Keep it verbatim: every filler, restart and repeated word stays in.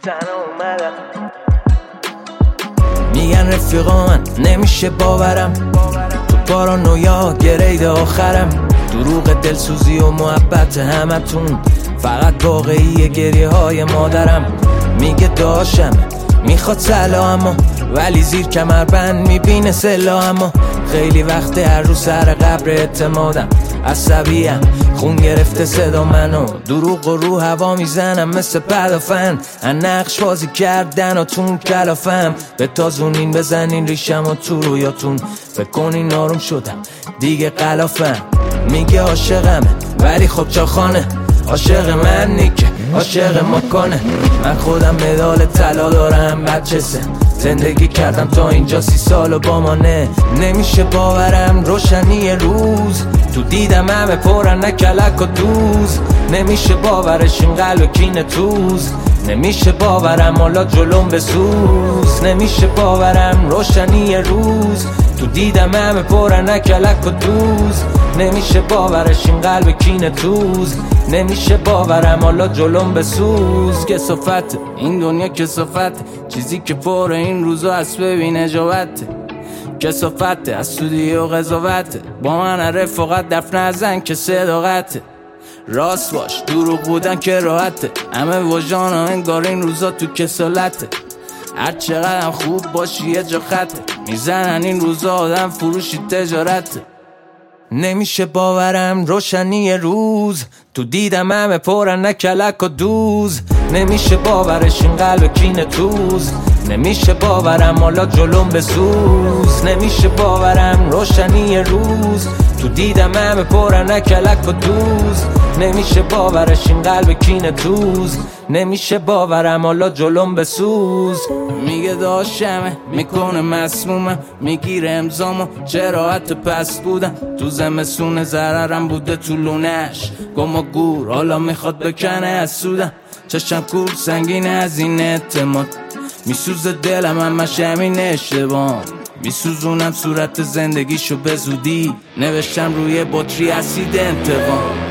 تنها اومدم. میگن رفیقا من نمیشه باورم، تو پارانویا گرید آخرم. دروغ دلسوزی و محبت همتون فقط واقعی گریه های مادرم. میگه داشتم میخواد سلامو، ولی زیر کمربند میبینه سلامو. خیلی وقت هر رو سر قبر اعتمادم، عصبیم خون گرفته صدا منو. دروغ و رو هوا میزنم مثل پدافن، نقش بازی کردن و تون کلافم. به تازونین بزنین ریشم و تو رویاتون، فکر کنین آروم شدم دیگه قلافم. میگه عاشقمه ولی خب چاخانه، عاشق من نیکه عاشق مکانه. من خودم مدال طلا دارم بچسه، زندگی کردم تا اینجا سی سال و با مانه. نمیشه باورم روشنی روز، تو دیدم همه پرن نکلک و دوز. نمیشه باورش این قلب کین توز، نمیشه باورم حالا جلوم بسوز. نمیشه باورم روشنی روز، تو دیدم همه پرن نکلک و دوز. نمیشه باورش این قلب کین توز، نمیشه باورم حالا جلوم بسوز. کسافت این دنیا کسافت، چیزی که پر این روزا از ببین اجابت. کسافت از سودی و قضاوت، با من رفاقت دفن نزن که صداقت. راست باش دروغ بودن که راحته، همه وجدان ها انگار این روزا تو کسالته. هر چقدر خوب باشی یه جا خطه، میزنن این روزا آدم فروشی تجارته. نمیشه باورم روشنی روز، تو دیدم همه پرن نکلک و دوز. نمیشه باورش این قلب کین توز، نمیشه باورم حالا جلوم بسوز. نمیشه باورم روشنی روز، تو دیدم همه پرن نکلک و دوز. نمیشه باورش این قلب کین توز، نمیشه باورم حالا جلوم بسوز. میگه داشتمه میکنه مسمومم، میگیره امضامو چرا حتی پس بودم. تو زمستون ضررم بوده تو لونش، گم و گور حالا میخواد بکنه از سودم. چشم کور سنگینه از این اعتماد، میسوزه دلم همش همین اشتباه. میسوزونم صورت زندگیشو به زودی، نوشتم روی بطری اسید انتقام.